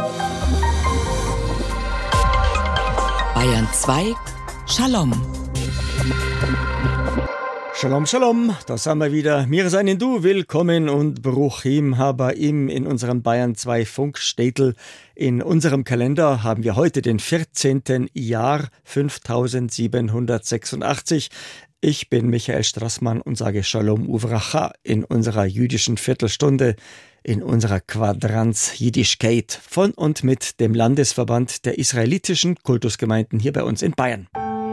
Bayern 2 Shalom. Shalom, Shalom, da sind wir wieder. Wir seien du, willkommen und Bruchim Habaim in unserem Bayern 2 Funkstädtel. In unserem Kalender haben wir heute den 14. Jahr 5786. Ich bin Michael Strassmann und sage Shalom Uvracha in unserer jüdischen Viertelstunde, in unserer Quadranz Jiddischkeit von und mit dem Landesverband der israelitischen Kultusgemeinden hier bei uns in Bayern.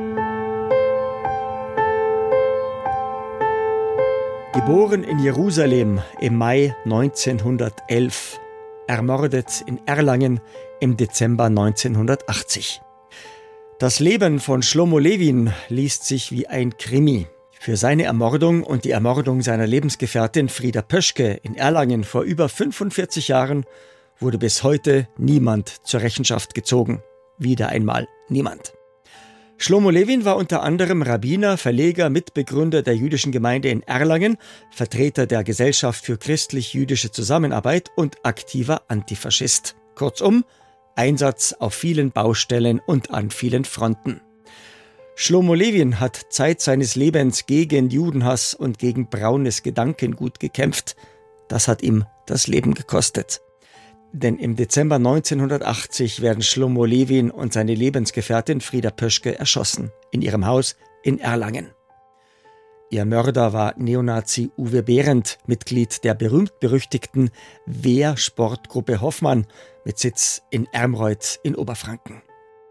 Geboren in Jerusalem im Mai 1911, ermordet in Erlangen im Dezember 1980. Das Leben von Shlomo Levin liest sich wie ein Krimi. Für seine Ermordung und die Ermordung seiner Lebensgefährtin Frieda Pöschke in Erlangen vor über 45 Jahren wurde bis heute niemand zur Rechenschaft gezogen. Wieder einmal niemand. Shlomo Levin war unter anderem Rabbiner, Verleger, Mitbegründer der jüdischen Gemeinde in Erlangen, Vertreter der Gesellschaft für christlich-jüdische Zusammenarbeit und aktiver Antifaschist. Kurzum, Einsatz auf vielen Baustellen und an vielen Fronten. Shlomo Levin hat Zeit seines Lebens gegen Judenhass und gegen braunes Gedankengut gekämpft. Das hat ihm das Leben gekostet. Denn im Dezember 1980 werden Shlomo Levin und seine Lebensgefährtin Frieda Pöschke erschossen, in ihrem Haus in Erlangen. Ihr Mörder war Neonazi Uwe Behrendt, Mitglied der berühmt-berüchtigten Wehrsportgruppe Hoffmann mit Sitz in Ermreuth in Oberfranken.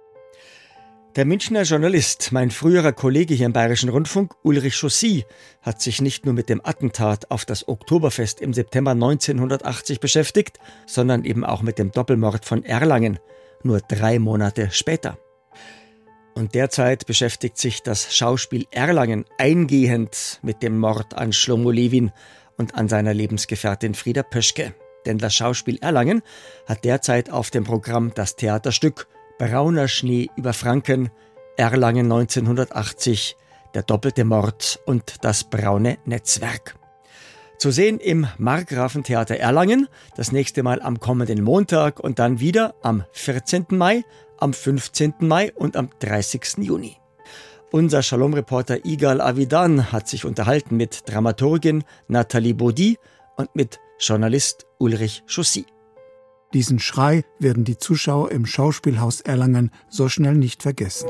Der Münchner Journalist, mein früherer Kollege hier im Bayerischen Rundfunk, Ulrich Chaussy, hat sich nicht nur mit dem Attentat auf das Oktoberfest im September 1980 beschäftigt, sondern eben auch mit dem Doppelmord von Erlangen, nur 3 Monate später. Und derzeit beschäftigt sich das Schauspiel Erlangen eingehend mit dem Mord an Shlomo Levin und an seiner Lebensgefährtin Frieda Pöschke. Denn das Schauspiel Erlangen hat derzeit auf dem Programm das Theaterstück Brauner Schnee über Franken, Erlangen 1980, der doppelte Mord und das braune Netzwerk. Zu sehen im Markgrafentheater Erlangen, das nächste Mal am kommenden Montag und dann wieder am 14. Mai, am 15. Mai und am 30. Juni. Unser Shalom-Reporter Igal Avidan hat sich unterhalten mit Dramaturgin Nathalie Baudy und mit Journalist Ulrich Chaussy. Diesen Schrei werden die Zuschauer im Schauspielhaus Erlangen so schnell nicht vergessen.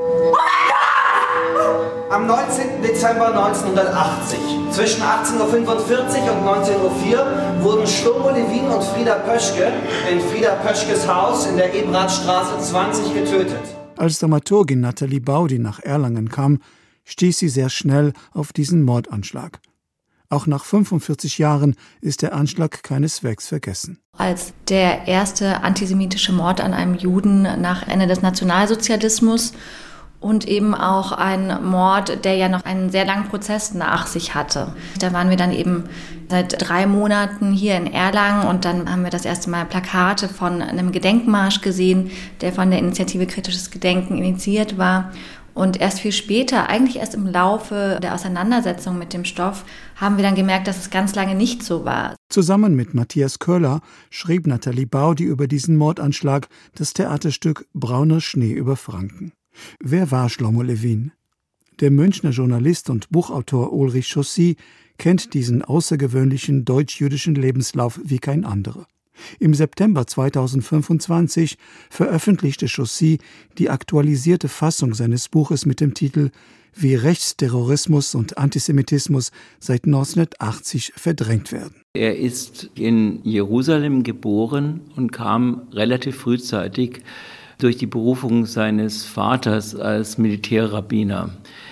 Am 19. Dezember 1980, zwischen 18.45 Uhr und 19.04 Uhr, wurden Shlomo Levin und Frieda Pöschke in Frieda Pöschkes Haus in der Ebrathstraße 20 getötet. Als Dramaturgin Nathalie Baudy nach Erlangen kam, stieß sie sehr schnell auf diesen Mordanschlag. Auch nach 45 Jahren ist der Anschlag keineswegs vergessen. Als der erste antisemitische Mord an einem Juden nach Ende des Nationalsozialismus und eben auch ein Mord, der ja noch einen sehr langen Prozess nach sich hatte. Da waren wir dann eben seit 3 Monaten hier in Erlangen und dann haben wir das erste Mal Plakate von einem Gedenkmarsch gesehen, der von der Initiative Kritisches Gedenken initiiert war. Und erst viel später, eigentlich erst im Laufe der Auseinandersetzung mit dem Stoff, haben wir dann gemerkt, dass es ganz lange nicht so war. Zusammen mit Matthias Köhler schrieb Nathalie Baudy über diesen Mordanschlag das Theaterstück Brauner Schnee über Franken. Wer war Shlomo Levin? Der Münchner Journalist und Buchautor Ulrich Chaussy kennt diesen außergewöhnlichen deutsch-jüdischen Lebenslauf wie kein anderer. Im September 2025 veröffentlichte Chaussy die aktualisierte Fassung seines Buches mit dem Titel »Wie Rechtsterrorismus und Antisemitismus seit 1980 verdrängt werden«. Er ist in Jerusalem geboren und kam relativ frühzeitig durch die Berufung seines Vaters als Militärrabbiner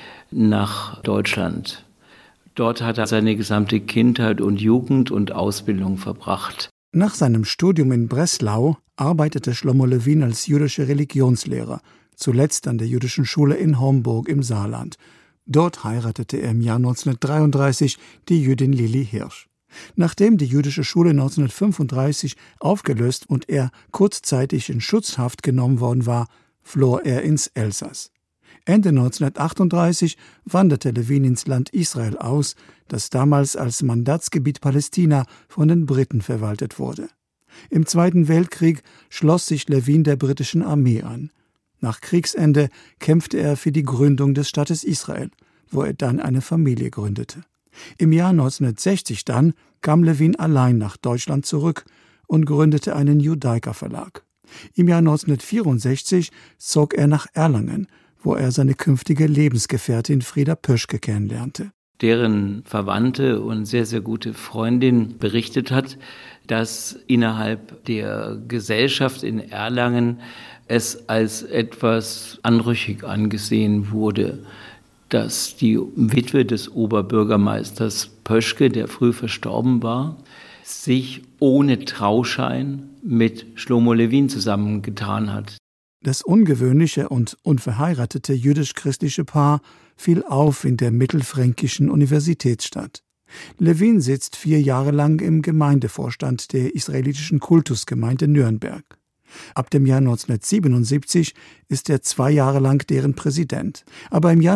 nach Deutschland. Dort hat er seine gesamte Kindheit und Jugend und Ausbildung verbracht. Nach seinem Studium in Breslau arbeitete Shlomo Levin als jüdischer Religionslehrer, zuletzt an der jüdischen Schule in Homburg im Saarland. Dort heiratete er im Jahr 1933 die Jüdin Lili Hirsch. Nachdem die jüdische Schule 1935 aufgelöst und er kurzzeitig in Schutzhaft genommen worden war, floh er ins Elsass. Ende 1938 wanderte Levin ins Land Israel aus, das damals als Mandatsgebiet Palästina von den Briten verwaltet wurde. Im Zweiten Weltkrieg schloss sich Levin der britischen Armee an. Nach Kriegsende kämpfte er für die Gründung des Staates Israel, wo er dann eine Familie gründete. Im Jahr 1960 dann kam Levin allein nach Deutschland zurück und gründete einen Judaica-Verlag. Im Jahr 1964 zog er nach Erlangen, wo er seine künftige Lebensgefährtin Frieda Pöschke kennenlernte. Deren Verwandte und sehr, sehr gute Freundin berichtet hat, dass innerhalb der Gesellschaft in Erlangen es als etwas anrüchig angesehen wurde, dass die Witwe des Oberbürgermeisters Pöschke, der früh verstorben war, sich ohne Trauschein mit Shlomo Levin zusammengetan hat. Das ungewöhnliche und unverheiratete jüdisch-christliche Paar fiel auf in der mittelfränkischen Universitätsstadt. Levin sitzt 4 Jahre lang im Gemeindevorstand der israelitischen Kultusgemeinde Nürnberg. Ab dem Jahr 1977 ist er 2 Jahre lang deren Präsident. Aber im Jahr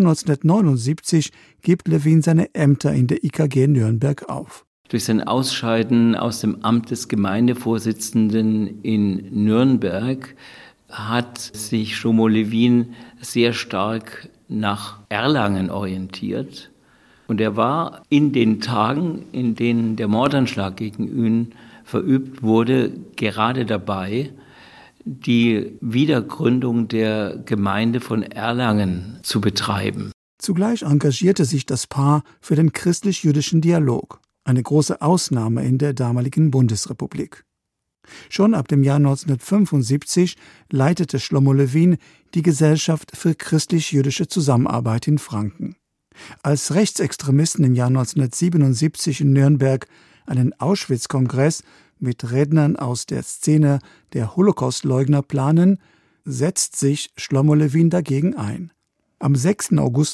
1979 gibt Levin seine Ämter in der IKG Nürnberg auf. Durch sein Ausscheiden aus dem Amt des Gemeindevorsitzenden in Nürnberg hat sich Shlomo Levin sehr stark nach Erlangen orientiert. Und er war in den Tagen, in denen der Mordanschlag gegen ihn verübt wurde, gerade dabei, die Wiedergründung der Gemeinde von Erlangen zu betreiben. Zugleich engagierte sich das Paar für den christlich-jüdischen Dialog, eine große Ausnahme in der damaligen Bundesrepublik. Schon ab dem Jahr 1975 leitete Shlomo Levin die Gesellschaft für christlich-jüdische Zusammenarbeit in Franken. Als Rechtsextremisten im Jahr 1977 in Nürnberg einen Auschwitz-Kongress mit Rednern aus der Szene der Holocaustleugner planen, setzt sich Shlomo Levin dagegen ein. Am 6. August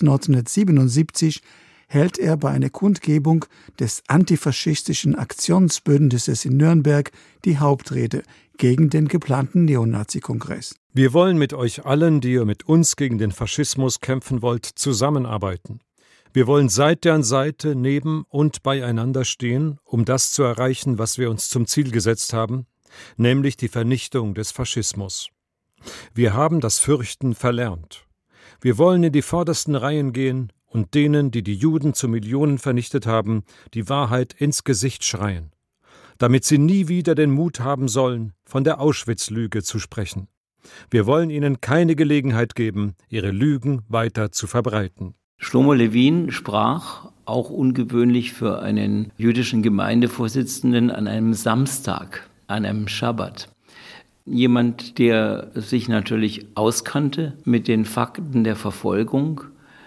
1977 hält er bei einer Kundgebung des antifaschistischen Aktionsbündnisses in Nürnberg die Hauptrede gegen den geplanten Neonazi-Kongress. Wir wollen mit euch allen, die ihr mit uns gegen den Faschismus kämpfen wollt, zusammenarbeiten. Wir wollen Seite an Seite neben und beieinander stehen, um das zu erreichen, was wir uns zum Ziel gesetzt haben, nämlich die Vernichtung des Faschismus. Wir haben das Fürchten verlernt. Wir wollen in die vordersten Reihen gehen und denen, die die Juden zu Millionen vernichtet haben, die Wahrheit ins Gesicht schreien, damit sie nie wieder den Mut haben sollen, von der Auschwitz-Lüge zu sprechen. Wir wollen ihnen keine Gelegenheit geben, ihre Lügen weiter zu verbreiten. Shlomo Levin sprach, auch ungewöhnlich für einen jüdischen Gemeindevorsitzenden, an einem Samstag, an einem Schabbat. Jemand, der sich natürlich auskannte mit den Fakten der Verfolgung,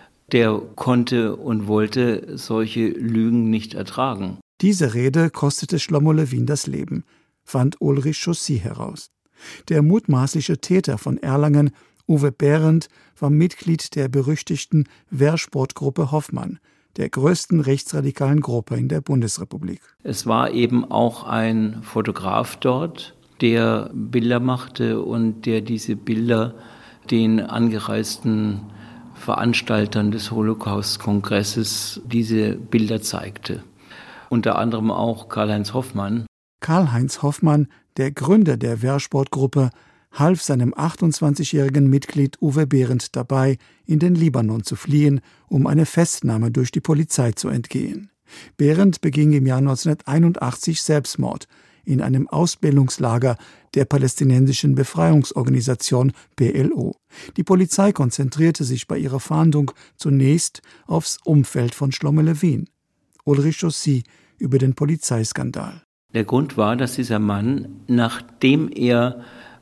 der konnte und wollte solche Lügen nicht ertragen. Diese Rede kostete Shlomo Levin das Leben, fand Ulrich Chaussy heraus. Der mutmaßliche Täter von Erlangen, Uwe Behrendt, war Mitglied der berüchtigten Wehrsportgruppe Hoffmann, der größten rechtsradikalen Gruppe in der Bundesrepublik. Es war eben auch ein Fotograf dort, der Bilder machte und der diese Bilder den angereisten Veranstaltern des Holocaust-Kongresses diese Bilder zeigte. Unter anderem auch Karl-Heinz Hoffmann. Karl-Heinz Hoffmann, der Gründer der Wehrsportgruppe, half seinem 28-jährigen Mitglied Uwe Behrendt dabei, in den Libanon zu fliehen, um einer Festnahme durch die Polizei zu entgehen. Behrendt beging im Jahr 1981 Selbstmord in einem Ausbildungslager der palästinensischen Befreiungsorganisation PLO. Die Polizei konzentrierte sich bei ihrer Fahndung zunächst aufs Umfeld von Shlomo Levin. Ulrich Chaussy über den Polizeiskandal. Der Grund war, dass dieser Mann, nachdem er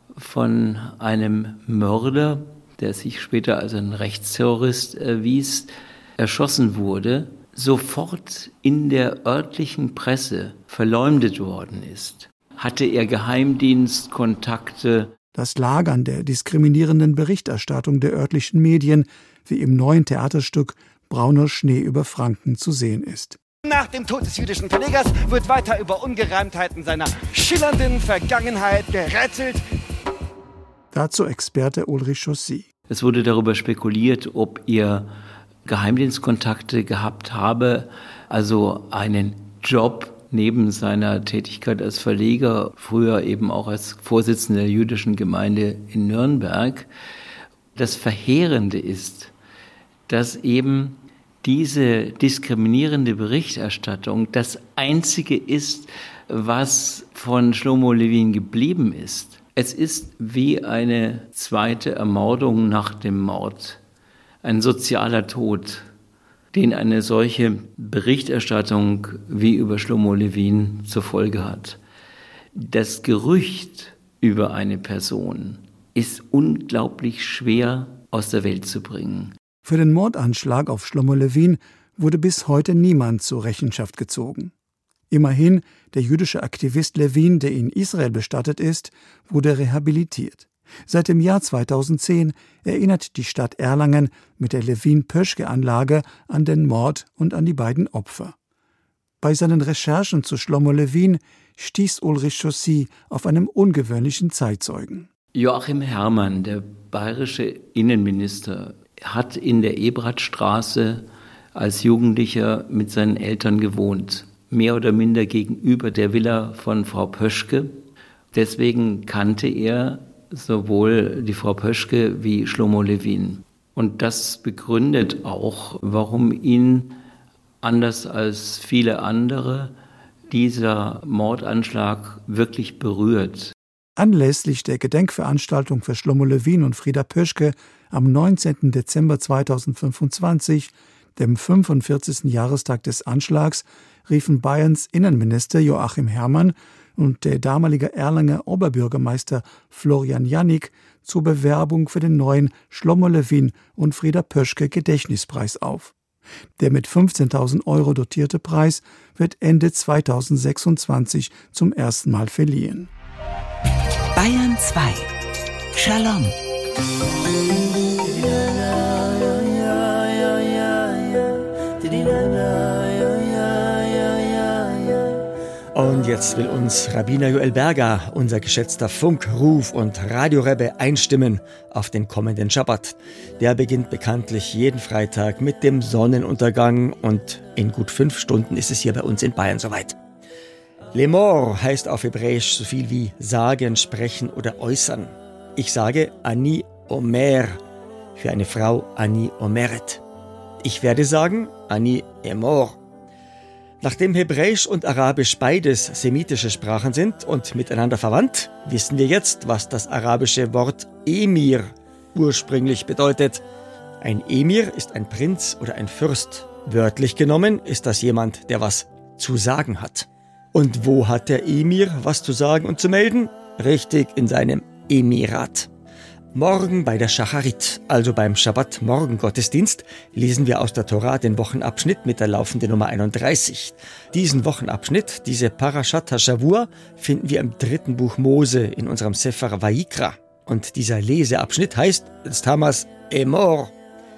von einem Mörder, der sich später als ein Rechtsterrorist erwies, erschossen wurde, sofort in der örtlichen Presse verleumdet worden ist. Hatte er Geheimdienstkontakte? Das lag an der diskriminierenden Berichterstattung der örtlichen Medien, wie im neuen Theaterstück Brauner Schnee über Franken zu sehen ist. Nach dem Tod des jüdischen Verlegers wird weiter über Ungereimtheiten seiner schillernden Vergangenheit gerätselt. Dazu Experte Ulrich Chaussy. Es wurde darüber spekuliert, ob er Geheimdienstkontakte gehabt habe, also einen Job neben seiner Tätigkeit als Verleger, früher eben auch als Vorsitzender der jüdischen Gemeinde in Nürnberg. Das Verheerende ist, dass eben diese diskriminierende Berichterstattung das Einzige ist, was von Shlomo Levin geblieben ist. Es ist wie eine zweite Ermordung nach dem Mord, ein sozialer Tod, den eine solche Berichterstattung wie über Shlomo Levin zur Folge hat. Das Gerücht über eine Person ist unglaublich schwer aus der Welt zu bringen. Für den Mordanschlag auf Shlomo Levin wurde bis heute niemand zur Rechenschaft gezogen. Immerhin, der jüdische Aktivist Levin, der in Israel bestattet ist, wurde rehabilitiert. Seit dem Jahr 2010 erinnert die Stadt Erlangen mit der Levin-Pöschke-Anlage an den Mord und an die beiden Opfer. Bei seinen Recherchen zu Shlomo Levin stieß Ulrich Chaussy auf einen ungewöhnlichen Zeitzeugen. Joachim Herrmann, der bayerische Innenminister, hat in der Ebratstraße als Jugendlicher mit seinen Eltern gewohnt, mehr oder minder gegenüber der Villa von Frau Pöschke. Deswegen kannte er sowohl die Frau Pöschke wie Shlomo Levin. Und das begründet auch, warum ihn, anders als viele andere, dieser Mordanschlag wirklich berührt. Anlässlich der Gedenkveranstaltung für Shlomo Levin und Frieda Pöschke am 19. Dezember 2025, dem 45. Jahrestag des Anschlags, riefen Bayerns Innenminister Joachim Herrmann und der damalige Erlanger Oberbürgermeister Florian Jannik zur Bewerbung für den neuen Shlomo Levin und Frieda Pöschke Gedächtnispreis auf. Der mit 15.000 € dotierte Preis wird Ende 2026 zum ersten Mal verliehen. Bayern 2. Shalom. Und jetzt will uns Rabbiner Joel Berger, unser geschätzter Funk-, Ruf- und Radiorebbe, einstimmen auf den kommenden Schabbat. Der beginnt bekanntlich jeden Freitag mit dem Sonnenuntergang und in gut 5 Stunden ist es hier bei uns in Bayern soweit. Lemor heißt auf Hebräisch so viel wie sagen, sprechen oder äußern. Ich sage Ani Omer, für eine Frau Ani Omeret. Ich werde sagen Ani Emor. Nachdem Hebräisch und Arabisch beides semitische Sprachen sind und miteinander verwandt, wissen wir jetzt, was das arabische Wort Emir ursprünglich bedeutet. Ein Emir ist ein Prinz oder ein Fürst. Wörtlich genommen ist das jemand, der was zu sagen hat. Und wo hat der Emir was zu sagen und zu melden? Richtig, in seinem Emirat. Morgen bei der Shacharit, also beim Schabbat-Morgen-Gottesdienst, lesen wir aus der Tora den Wochenabschnitt mit der laufenden Nummer 31. Diesen Wochenabschnitt, diese Parashat HaShavua, finden wir im 3. Buch Mose in unserem Sefer Vayikra. Und dieser Leseabschnitt heißt, Tamas Emor.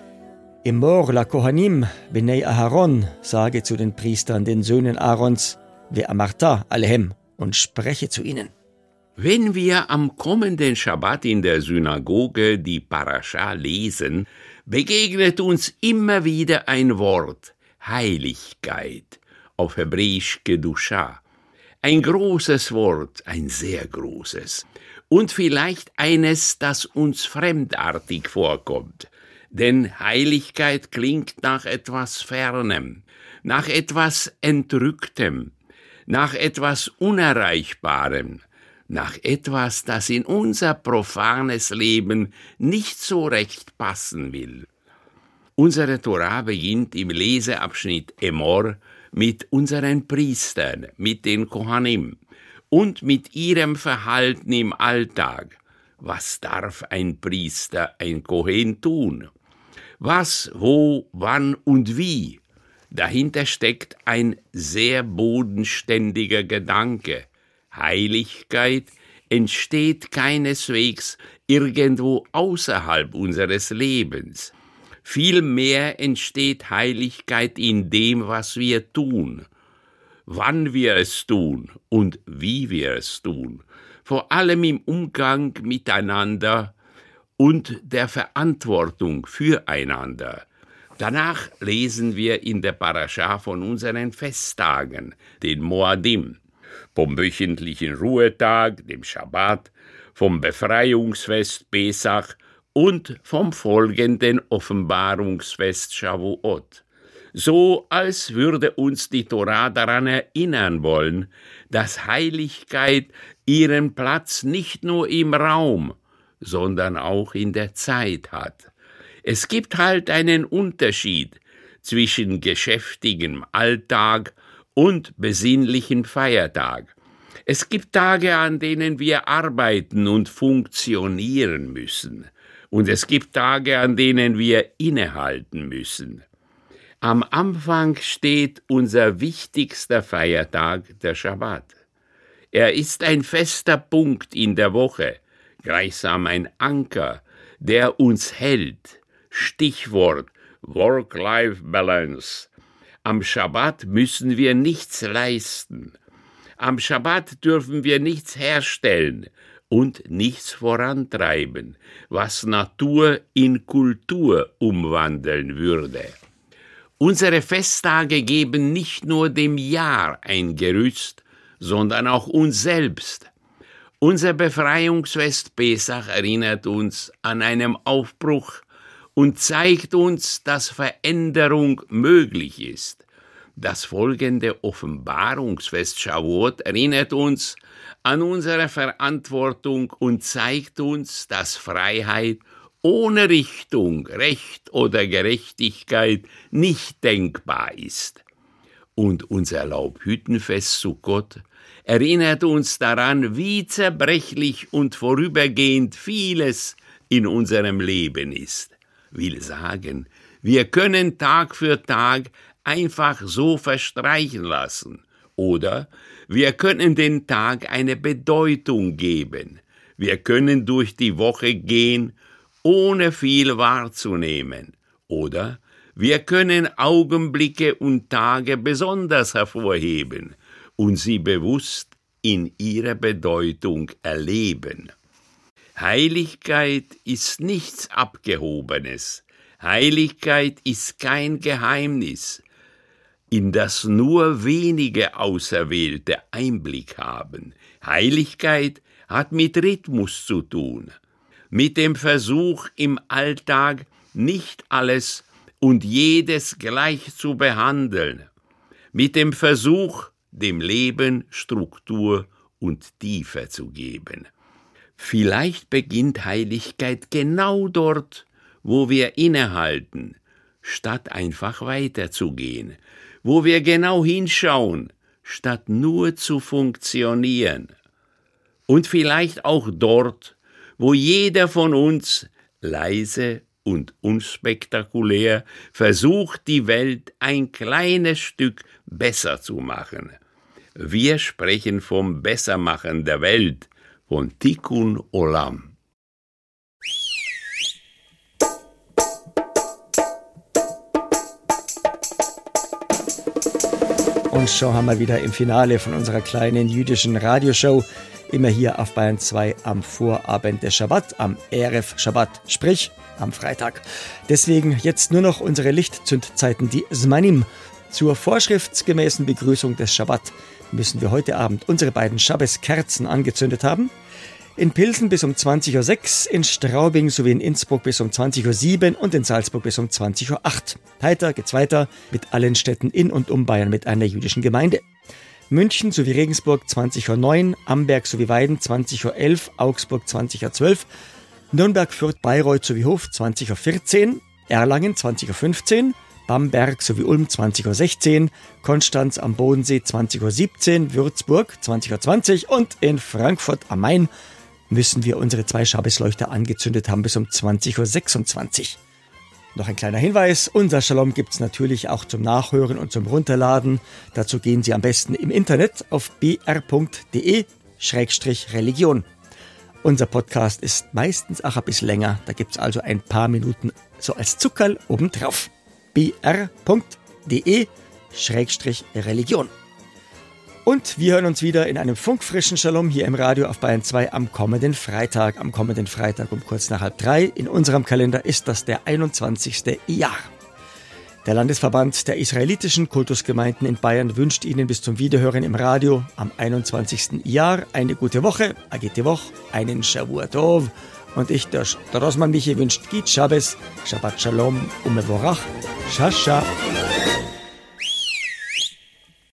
Emor la Kohanim, Benei Aharon, sage zu den Priestern, den Söhnen Aarons, Ve Amarta alehem, und spreche zu ihnen. Wenn wir am kommenden Schabbat in der Synagoge die Parascha lesen, begegnet uns immer wieder ein Wort, Heiligkeit, auf Hebräisch Kedusha. Ein großes Wort, ein sehr großes. Und vielleicht eines, das uns fremdartig vorkommt. Denn Heiligkeit klingt nach etwas Fernem, nach etwas Entrücktem, nach etwas Unerreichbarem, nach etwas, das in unser profanes Leben nicht so recht passen will. Unsere Tora beginnt im Leseabschnitt Emor mit unseren Priestern, mit den Kohanim und mit ihrem Verhalten im Alltag. Was darf ein Priester, ein Kohen tun? Was, wo, wann und wie? Dahinter steckt ein sehr bodenständiger Gedanke. Heiligkeit entsteht keineswegs irgendwo außerhalb unseres Lebens. Vielmehr entsteht Heiligkeit in dem, was wir tun, wann wir es tun und wie wir es tun, vor allem im Umgang miteinander und der Verantwortung füreinander. Danach lesen wir in der Parascha von unseren Festtagen, den Moadim, vom wöchentlichen Ruhetag, dem Schabbat, vom Befreiungsfest Pesach und vom folgenden Offenbarungsfest Shavuot. So als würde uns die Tora daran erinnern wollen, dass Heiligkeit ihren Platz nicht nur im Raum, sondern auch in der Zeit hat. Es gibt halt einen Unterschied zwischen geschäftigem Alltag und besinnlichem Feiertag. Es gibt Tage, an denen wir arbeiten und funktionieren müssen. Und es gibt Tage, an denen wir innehalten müssen. Am Anfang steht unser wichtigster Feiertag, der Schabbat. Er ist ein fester Punkt in der Woche, gleichsam ein Anker, der uns hält. Stichwort Work-Life-Balance. Am Schabbat müssen wir nichts leisten. Am Schabbat dürfen wir nichts herstellen und nichts vorantreiben, was Natur in Kultur umwandeln würde. Unsere Festtage geben nicht nur dem Jahr ein Gerüst, sondern auch uns selbst. Unser Befreiungsfest Pesach erinnert uns an einen Aufbruch und zeigt uns, dass Veränderung möglich ist. Das folgende Offenbarungsfest Shavuot erinnert uns an unsere Verantwortung und zeigt uns, dass Freiheit ohne Richtung, Recht oder Gerechtigkeit nicht denkbar ist. Und unser Laubhüttenfest Sukkot erinnert uns daran, wie zerbrechlich und vorübergehend vieles in unserem Leben ist. Will sagen, wir können Tag für Tag einfach so verstreichen lassen. Oder wir können den Tag eine Bedeutung geben. Wir können durch die Woche gehen, ohne viel wahrzunehmen. Oder wir können Augenblicke und Tage besonders hervorheben und sie bewusst in ihrer Bedeutung erleben. Heiligkeit ist nichts Abgehobenes. Heiligkeit ist kein Geheimnis, in das nur wenige Auserwählte Einblick haben. Heiligkeit hat mit Rhythmus zu tun, mit dem Versuch im Alltag nicht alles und jedes gleich zu behandeln, mit dem Versuch, dem Leben Struktur und Tiefe zu geben. Vielleicht beginnt Heiligkeit genau dort, wo wir innehalten, statt einfach weiterzugehen, wo wir genau hinschauen, statt nur zu funktionieren. Und vielleicht auch dort, wo jeder von uns leise und unspektakulär versucht, die Welt ein kleines Stück besser zu machen. Wir sprechen vom Bessermachen der Welt, von Tikkun Olam. Und schon haben wir wieder im Finale von unserer kleinen jüdischen Radioshow, immer hier auf Bayern 2 am Vorabend des Schabbat, am Erev Shabbat, sprich am Freitag. Deswegen jetzt nur noch unsere Lichtzündzeiten, die Zmanim. Zur vorschriftsgemäßen Begrüßung des Schabbat müssen wir heute Abend unsere beiden Schabbes-Kerzen angezündet haben. In Pilsen bis um 20.06 Uhr, in Straubing sowie in Innsbruck bis um 20.07 Uhr und in Salzburg bis um 20.08 Uhr. Heiter geht's weiter mit allen Städten in und um Bayern mit einer jüdischen Gemeinde. München sowie Regensburg 20.09 Uhr, Amberg sowie Weiden 20.11 Uhr, Augsburg 20.12 Uhr, Nürnberg, Fürth, Bayreuth sowie Hof 20.14 Uhr, Erlangen 20.15 Uhr, Bamberg sowie Ulm 20.16 Uhr, Konstanz am Bodensee 20.17 Uhr, Würzburg 20.20 Uhr und in Frankfurt am Main müssen wir unsere 2 Schabbesleuchter angezündet haben bis um 20.26 Uhr. Noch ein kleiner Hinweis, unser Shalom gibt's natürlich auch zum Nachhören und zum Runterladen. Dazu gehen Sie am besten im Internet auf br.de/religion. Unser Podcast ist meistens auch ein bisschen länger, da gibt's also ein paar Minuten so als Zuckerl obendrauf. br.de/religion. Und wir hören uns wieder in einem funkfrischen Shalom hier im Radio auf Bayern 2 am kommenden Freitag. Am kommenden Freitag um kurz nach 2:30. In unserem Kalender ist das der 21. Iyar. Der Landesverband der israelitischen Kultusgemeinden in Bayern wünscht Ihnen bis zum Wiederhören im Radio am 21. Jahr eine gute Woche, eine gute Woche, einen Shavua Tov. Und ich, der Rosman Michi, wünscht Git Shabbos, Shabbat Shalom, Umevorach, Shasha.